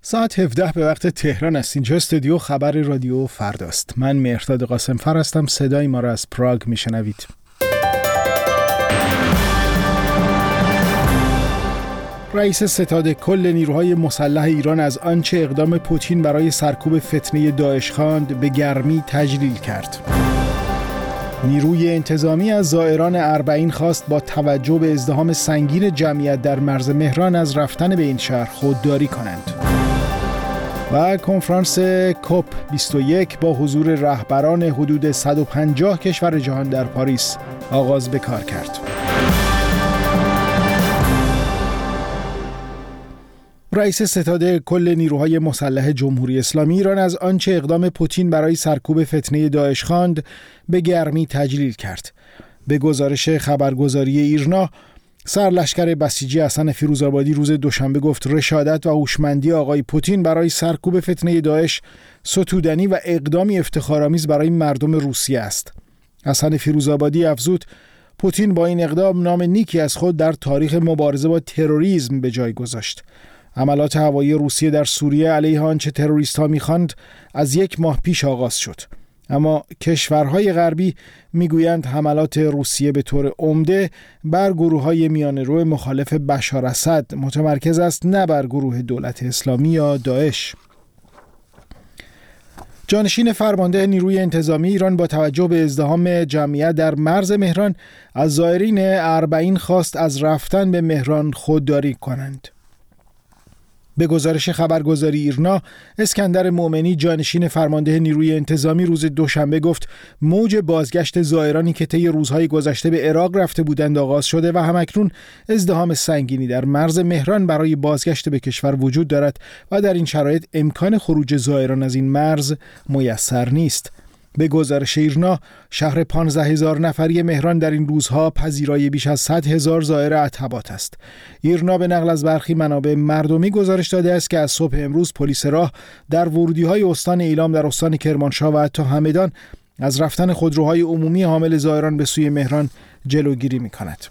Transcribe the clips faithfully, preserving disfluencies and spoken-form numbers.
ساعت هفده به وقت تهران است. اینجا استودیو خبر رادیو فرداست. من مهرداد قاسمفر هستم. صدای ما را از پراگ میشنوید. رئیس ستاد کل نیروهای مسلح ایران از آنچه اقدام پوتین برای سرکوب فتنه داعش خواند به گرمی تجلیل کرد. نیروی انتظامی از زائران اربعین خواست با توجه به ازدحام سنگین جمعیت در مرز مهران از رفتن به این شهر خودداری کنند. و کنفرانس کوپ بیست و یک با حضور رهبران حدود صد و پنجاه کشور جهان در پاریس آغاز به کار کرد. رئیس ستاد کل نیروهای مسلح جمهوری اسلامی ایران از آنچه اقدام پوتین برای سرکوب فتنه داعش خواند به گرمی تجلیل کرد. به گزارش خبرگزاری ایرنا، سرلشکر بسیجی حسن فیروزآبادی روز دوشنبه گفت رشادت و هوشمندی آقای پوتین برای سرکوب فتنه داعش ستودنی و اقدامی افتخارآمیز برای مردم روسیه است. حسن فیروزآبادی افزود پوتین با این اقدام نام نیکی از خود در تاریخ مبارزه با تروریسم به جای گذاشت. حملات هوایی روسیه در سوریه علیه آنچه تروریست‌ها می‌خواند از یک ماه پیش آغاز شد. اما کشورهای غربی میگویند حملات روسیه به طور عمده بر گروه‌های میانه‌رو مخالف بشار اسد متمرکز است، نه بر گروه دولت اسلامی یا داعش. جانشین فرمانده نیروی انتظامی ایران با توجه به ازدحام جمعیت در مرز مهران از زائرین اربعین خواست از رفتن به مهران خودداری کنند. به گزارش خبرگزاری ایرنا، اسکندر مومنی جانشین فرمانده نیروی انتظامی روز دوشنبه گفت موج بازگشت زائرانی که طی روزهای گذشته به عراق رفته بودند آغاز شده و همکنون ازدحام سنگینی در مرز مهران برای بازگشت به کشور وجود دارد و در این شرایط امکان خروج زائران از این مرز میسر نیست. به گزارش ایرنا، شهر پانزده هزار نفری مهران در این روزها پذیرای بیش از صد هزار زائر عتبات است. ایرنا به نقل از برخی منابع مردمی گزارش داده است که از صبح امروز پلیس راه در ورودی‌های استان ایلام در استان کرمانشاه و حتی همدان از رفتن خودروهای عمومی حامل زائران به سوی مهران جلوگیری می‌کند.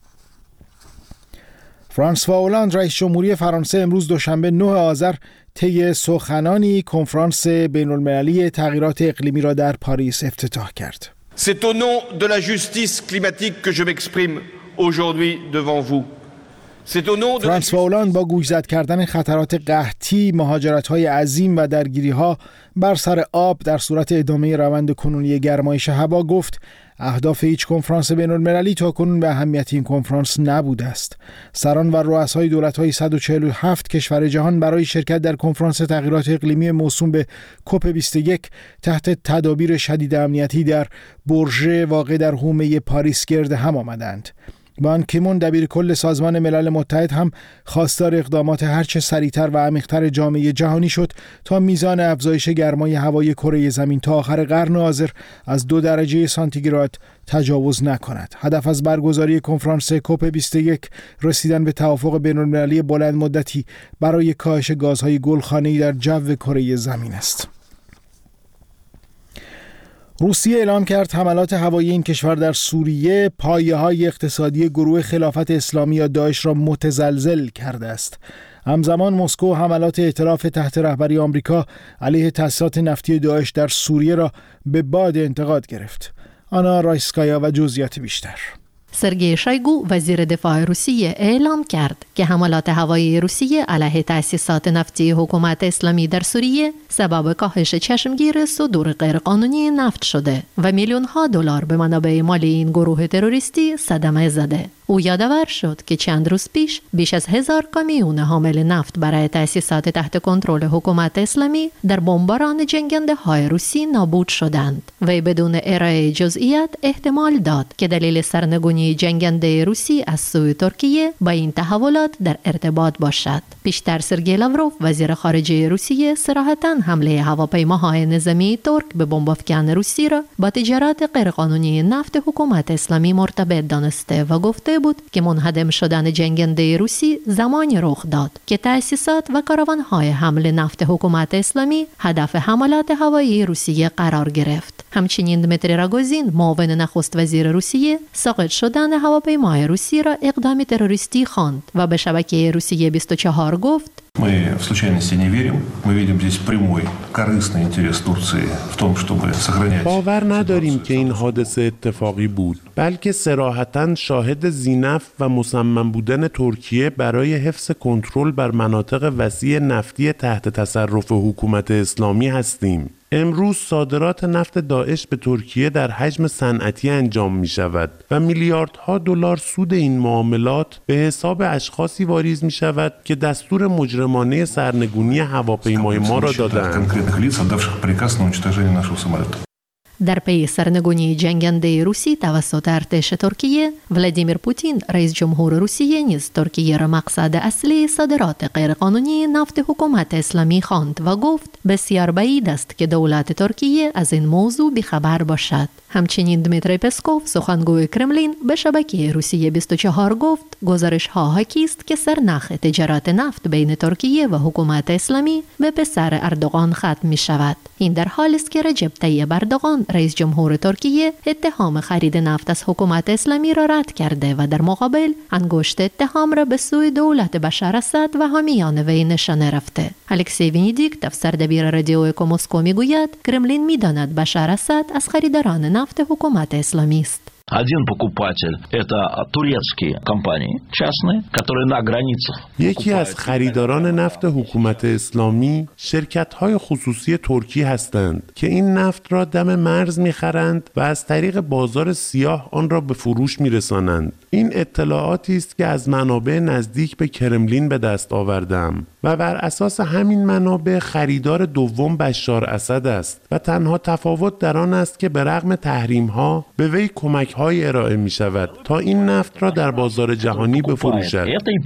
فرانسوا هولند رئیس جمهوری فرانسه امروز دوشنبه نه آذر طی سخنانی کنفرانس بین‌المللی تغییرات اقلیمی را در پاریس افتتاح کرد. C'est au nom de la justice climatique que je m'exprime aujourd'hui devant vous. فرانسوا هولند با گوشزد کردن خطرات قحطی، مهاجرت‌های عظیم و درگیری‌ها بر سر آب در صورت ادامه روند کنونی گرمایش هوا گفت اهداف هیچ کنفرانس بین‌المللی تاکنون به اهمیت این کنفرانس نبوده است. سران و رؤسای دولت‌های صد و چهل و هفت کشور جهان برای شرکت در کنفرانس تغییرات اقلیمی موسوم به کوپ بیست و یک تحت تدابیر شدید امنیتی در برج واقع در حومه پاریس گرد هم آمدند. بان کیمون دبیر کل سازمان ملل متحد هم خواستار اقدامات هرچه سریعتر و عمیق‌تر جامعه جهانی شد تا میزان افزایش گرمای هوای کره زمین تا آخر قرن حاضر از دو درجه سانتیگراد تجاوز نکند. هدف از برگزاری کنفرانس کوپ بیست و یک رسیدن به توافق بین‌المللی بلند مدتی برای کاهش گازهای گلخانه‌ای در جو کره زمین است. روسیه اعلام کرد حملات هوایی این کشور در سوریه پایه‌های اقتصادی گروه خلافت اسلامی یا داعش را متزلزل کرده است. همزمان مسکو حملات ائتلاف تحت رهبری آمریکا علیه تأسیسات نفتی داعش در سوریه را به باد انتقاد گرفت. آنا رایسکایا و جزئیات بیشتر. سرگئی شویگو وزیر دفاع روسیه اعلام کرد که حملات هوایی روسیه علیه تأسیسات نفتی حکومت اسلامی در سوریه سبب کاهش چشمگیر صدور غیرقانونی نفت شده و میلیون ها دلار به منابع مالی این گروه تروریستی صدمه زده. او یادآور شد که چند روز پیش بیش از هزار کامیون حامل نفت برای تأسیسات تحت کنترل حکومت اسلامی در بمباران جنگنده های روسی نابود شدند و بدون ارائه جزئیات احتمال داد که دلیل سرنگونی جنگنده روسی از سوی ترکیه با این تحولات در ارتباط باشد. پیشتر سرگئی لاوروف وزیر خارجه روسیه صراحتاً حمله هواپیماهای نظامی ترک به بمب‌افکن روسی را با تجارت غیرقانونی نفت حکومت اسلامی مرتبط دانسته و گفته بود که منهدم شدن جنگنده روسی زمانی رخ داد که تأسیسات و کاروان‌های حمل نفت حکومت اسلامی هدف حملات هوایی روسیه قرار گرفت. همچنین دمیتری راگوزین معاون نخست وزیر روسیه ساقط شدن هواپیمای روسی را اقدام تروریستی خواند و به شبکه روسیه بیست و چهار گفت Мы в случайности не верим. Мы видим здесь прямой, корыстный интерес Турции в том, чтобы сохранять. باور نداریم که این حادثه اتفاقی بود، بلکه صراحتاً شاهد ذینفع و مصمم بودن ترکیه برای حفظ کنترل بر مناطق وسیع نفتی تحت تصرف حکومت اسلامی هستیم. امروز صادرات نفت داعش به ترکیه در حجم صنعتی انجام می شود و میلیاردها دلار سود این معاملات به حساب اشخاصی واریز می شود که دستور مجرمانه سرنگونی هواپیمای ما را دادند. در پی سرنگونی جنگنده روسی توسط ارتش ترکیه، ولادیمیر پوتین رئیس جمهور روسیه نیز ترکیه را مقصد اصلی صادرات غیرقانونی نفت حکومت اسلامی خواند و گفت بسیار بعید است که دولت ترکیه از این موضوع بیخبر باشد. همچنین دمیتری پسکوف سخنگوی کرملین به شبکه روسیه بیست و چهار گفت گزارش ها حاکی است که سرنخ تجارت نفت بین ترکیه و حکومت اسلامی به پسر اردوغان ختم می شود. این در حالی است که رجب طیب اردوغان رئیس جمهور ترکیه اتهام خرید نفت از حکومت اسلامی را رد کرده و در مقابل انگشت اتهام را به سوی دولت بشار اسد و حامیان وی نشانه رفته. الکسی ونیدیکتوف سردبیر رادیو اکو مسکو میگوید کرملین میداند بشار اسد از خریداران نفت حکومت اسلامی است. Один покупатель – это турецкие компании частные, которые на границах. یکی از خریداران نفت حکومت اسلامی شرکت‌های خصوصی ترکی هستند که این نفت را دم مرز می‌خرند و از طریق بازار سیاه آن را به فروش می‌رسانند. این اطلاعاتی است که از منابع نزدیک به کرملین به دست آوردم و بر اساس همین منابع خریدار دوم بشار اسد است و تنها تفاوت در آن است که به رغم تحریم‌ها به وی کمک‌های ارائه می‌شود تا این نفت را در بازار جهانی بفروشد.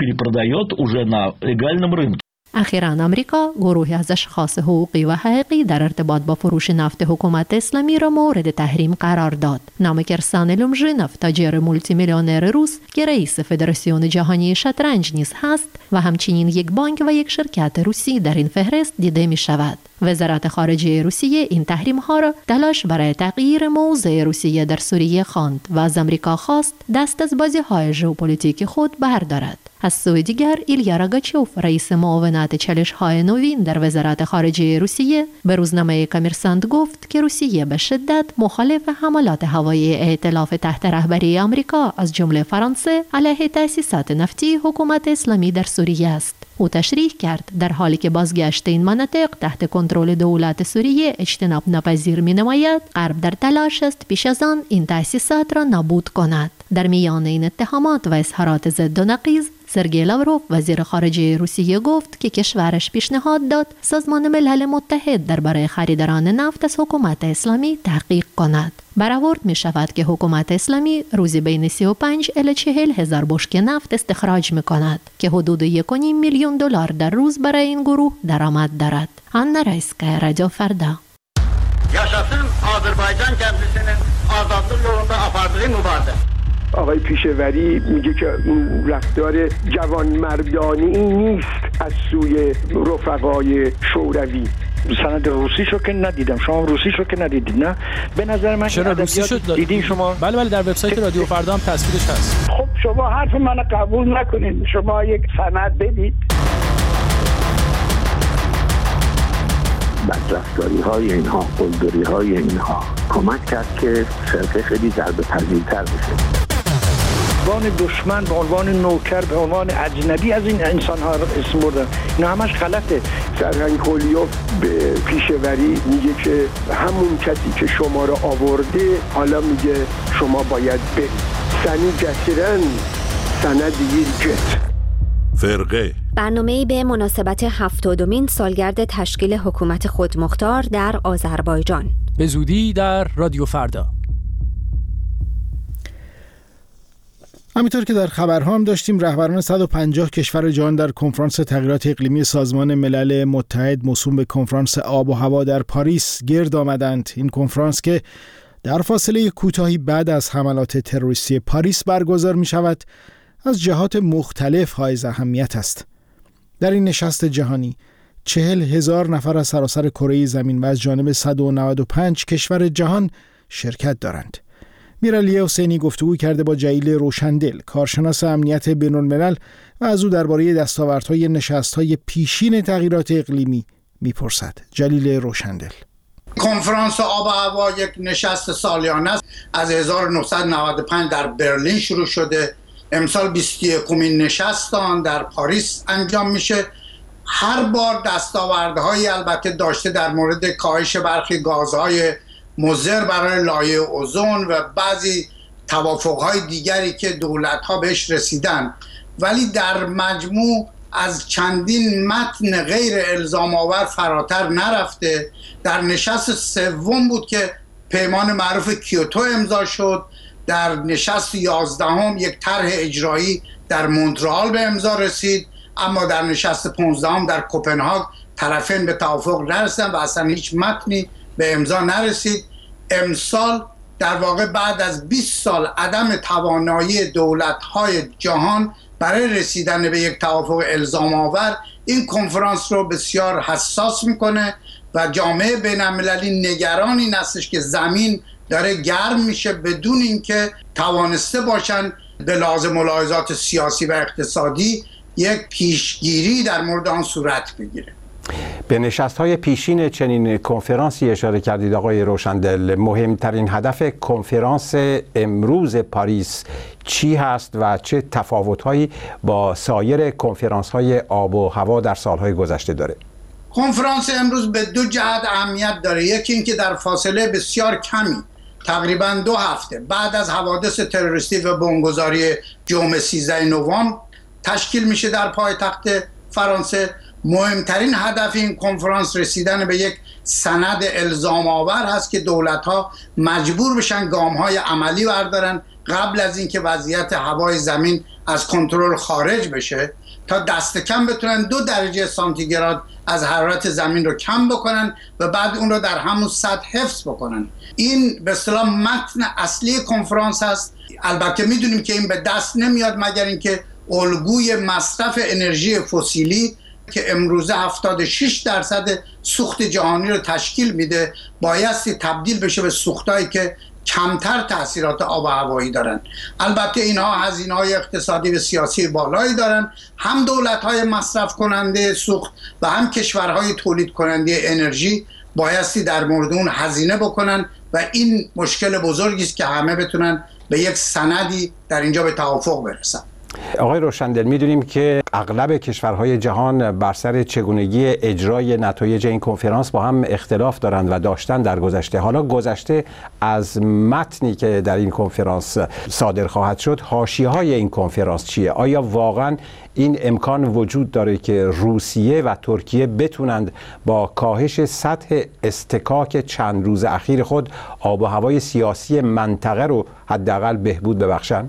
اخیراً آمریکا گروهی از اشخاص حقوقی و حقیقی در ارتباط با فروش نفت حکومت اسلامی را مورد تحریم قرار داد. نام کرسان لومژینوف، تاجر مولتی میلیونر روس که رئیس فدراسیون جهانی شطرنج نیز هست و همچنین یک بانک و یک شرکت روسی در این فهرست دیده می شود. وزارت خارجه روسیه این تحریم ها را تلاش برای تغییر موضع روسیه در سوریه خواند و از آمریکا خواست دست از بازی های ژئوپلیتیک خود بردارد. از سوی دیگر ایلیا راگاچوف، رئیس معاونت چالش های نوین در وزارت خارجه روسیه، به روزنامه کامرسانت گفت که روسیه به شدت مخالف حملات هوایی ائتلاف تحت رهبری آمریکا از جمله فرانسه علیه تأسیسات نفتی حکومت اسلامی در سوریه است. او تشریح کرد در حالی که بازگشت این مناطق تحت کنترل دولت سوریه اجتناب ناپذیر می نماید، غرب در تلاش است پیش از آن این تأسیسات را نابود کند. در میان این اتهامات و اظهارات ضد و نقیض، سرگئی لاوروف وزیر خارجه روسیه گفت که کشورش پیشنهاد داد سازمان ملل متحد درباره خریداران نفت از حکومت اسلامی تحقیق کند. برآورد می شود که حکومت اسلامی روزی بین سی و پنج الی چهل هزار بشکه نفت استخراج می کند که حدود یک و نیم میلیون دلار در روز برای این گروه درآمد دارد. آنا رایسکایا، رادیو فردا. Yaşasın Azerbaycan kendisinin azadlık yolunda apardığı mübadele. آقای پیشوری میگه که این رفتار جوانمردانه ای نیست از سوی رفقای شوروی. سند روسی شو که ندیدم. شما روسی شو که ندیدید نه؟ به نظر من چرا روسی شد دیدین شما؟ بله بله در وبسایت رادیو فردا هم تصویرش هست. خب شما حرف منو قبول نکنید. شما یک سند بدید. بدرفتاری های اینها، قلدری های اینها کمک کرد که فرقه خیلی ضربه پذیرتر بشه. به عنوان دشمن، به عنوان نوکر، به عنوان اجنبی از این انسان ها اسم بردن. اینا همش غلطه. سرهنگ کولیوف به پیشوری میگه که همون کسی که شما رو آورده حالا میگه شما باید برید. سنی گسیرن سندی جت. فرقه برنامه‌ای به مناسبت هفتادمین سالگرد تشکیل حکومت خودمختار در آذربایجان. به زودی در رادیو فردا. همینطور که در خبرها هم داشتیم، رهبران صد و پنجاه کشور جهان در کنفرانس تغییرات اقلیمی سازمان ملل متحد موسوم به کنفرانس آب و هوا در پاریس گرد آمدند. این کنفرانس که در فاصله کوتاهی بعد از حملات تروریستی پاریس برگزار می شود، از جهات مختلف حائز اهمیت است. در این نشست جهانی چهل هزار نفر از سراسر کره زمین و از جانب صد و نود و پنج کشور جهان شرکت دارند. میرالی حسینی گفتگو کرده با جلیل روشندل، کارشناس امنیت بین‌الملل، و از او درباره دستاوردهای نشست‌های پیشین تغییرات اقلیمی میپرسد. جلیل روشندل: کنفرانس آب و هوا یک نشست سالیانه است. از هزار و نهصد و نود و پنج در برلین شروع شده. امسال بیست و یکمین نشست آن در پاریس انجام میشه. هر بار دستاوردهایی البته داشته در مورد کاهش برخی گازهای مضر برای لایه اوزون و بعضی توافقهای دیگری که دولت‌ها بهش رسیدن، ولی در مجموع از چندین متن غیر الزام آور فراتر نرفته. در نشست سوم بود که پیمان معروف کیوتو امضا شد. در نشست یازدهم یک طرح اجرایی در مونترال به امضا رسید، اما در نشست پانزدهم در کوپنهاگ طرفین به توافق نرسیدن و اصلا هیچ متنی به امضا نرسید. امسال در واقع بعد از بیست سال عدم توانایی دولت‌های جهان برای رسیدن به یک توافق الزام آور، این کنفرانس رو بسیار حساس میکنه و جامعه بین‌المللی نگران این هستش که زمین داره گرم میشه بدون اینکه توانسته باشن به لحاظ ملاحظات سیاسی و اقتصادی یک پیشگیری در مورد آن صورت بگیره. به نشست‌های پیشین چنین کنفرانسی اشاره کردید آقای روشندل. مهمترین هدف کنفرانس امروز پاریس چی هست و چه تفاوت‌هایی با سایر کنفرانس‌های آب و هوا در سال‌های گذشته داره؟ کنفرانس امروز به دو جهت اهمیت داره. یکی این که در فاصله بسیار کمی، تقریباً دو هفته بعد از حوادث تروریستی و بمبگذاری جمعه سیزده نوامبر تشکیل میشه در پایتخت فرانسه. مهمترین هدف این کنفرانس رسیدن به یک سند الزام آور هست که دولت‌ها مجبور بشن گام‌های عملی بردارن قبل از اینکه وضعیت هوای زمین از کنترل خارج بشه، تا دست کم بتونن دو درجه سانتیگراد از حرارت زمین رو کم بکنن و بعد اون رو در همون سطح حفظ بکنن. این به اصطلاح متن اصلی کنفرانس هست. البته میدونیم که این به دست نمیاد مگر اینکه الگوی مصرف انرژی فسیلی که امروزه هفتاد و شش درصد سوخت جهانی رو تشکیل میده بایستی تبدیل بشه به سوختایی که کمتر تاثیرات آب و هوایی دارن. البته اینها هزینه‌های اقتصادی و سیاسی بالایی دارن. هم دولت‌های مصرف کننده سوخت و هم کشورهای تولید کننده انرژی بایستی در مورد اون هزینه بکنن و این مشکل بزرگی است که همه بتونن به یک سندی در اینجا به توافق برسن. آقای روشندل، میدونیم که اغلب کشورهای جهان بر سر چگونگی اجرای نتایج این کنفرانس با هم اختلاف دارند و داشتن در گذشته. حالا گذشته از متنی که در این کنفرانس صادر خواهد شد، حاشیه‌های این کنفرانس چیه؟ آیا واقعا این امکان وجود داره که روسیه و ترکیه بتونند با کاهش سطح اصطکاک چند روز اخیر خود آب و هوای سیاسی منطقه رو حداقل بهبود ببخشن؟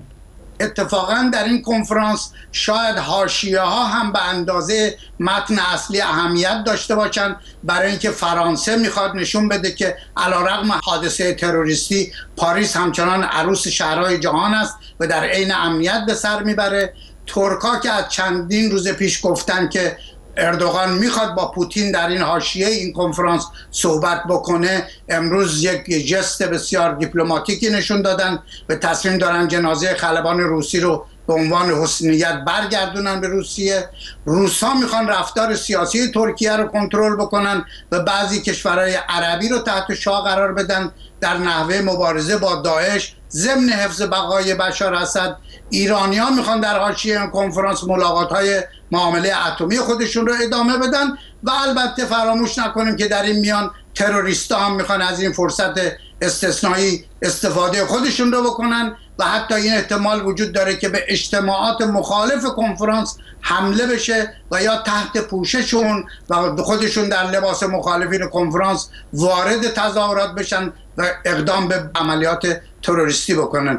اتفاقا در این کنفرانس شاید حاشیه ها هم به اندازه متن اصلی اهمیت داشته باشند، برای اینکه فرانسه میخواد نشون بده که علیرغم حادثه تروریستی پاریس همچنان عروس شهرهای جهان است و در عین امنیت به سر میبره. ترکا که از چندین روز پیش گفتن که اردوغان میخواد با پوتین در این حاشیه این کنفرانس صحبت بکنه، امروز یک جست بسیار دیپلماتیکی نشون دادن و تصمیم دارن جنازه خلبان روسی رو به عنوان حسنیت برگردونن به روسیه. روس‌ها میخوان رفتار سیاسی ترکیه رو کنترل بکنن و بعضی کشورهای عربی رو تحت شعاع قرار بدن در نحوه مبارزه با داعش ضمن حفظ بقای بشار اسد. ایرانیان میخوان در حاشیه این کنفرانس ملاقات‌های معامله اتمی خودشون رو ادامه بدن و البته فراموش نکنیم که در این میان تروریستا هم میخوان از این فرصت استثنایی استفاده خودشون رو بکنن و حتی این احتمال وجود داره که به اجتماعات مخالف کنفرانس حمله بشه و یا تحت پوششون و خودشون در لباس مخالفین کنفرانس وارد تظاهرات بشن و اقدام به عملیات تروریستی بکنن.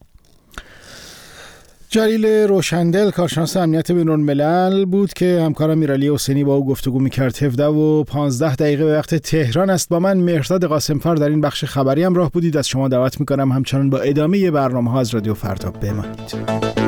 جلیل روشندل، کارشناس امنیت بین‌الملل بود که همکارم میرالی حسینی با او گفتگو می‌کرد. هفده و پانزده دقیقه به وقت تهران است. با من مهرداد قاسم‌فر در این بخش خبری همراه بودید. از شما دعوت می‌کنم همچنان با ادامه برنامه‌ها از رادیو فردا بمانید.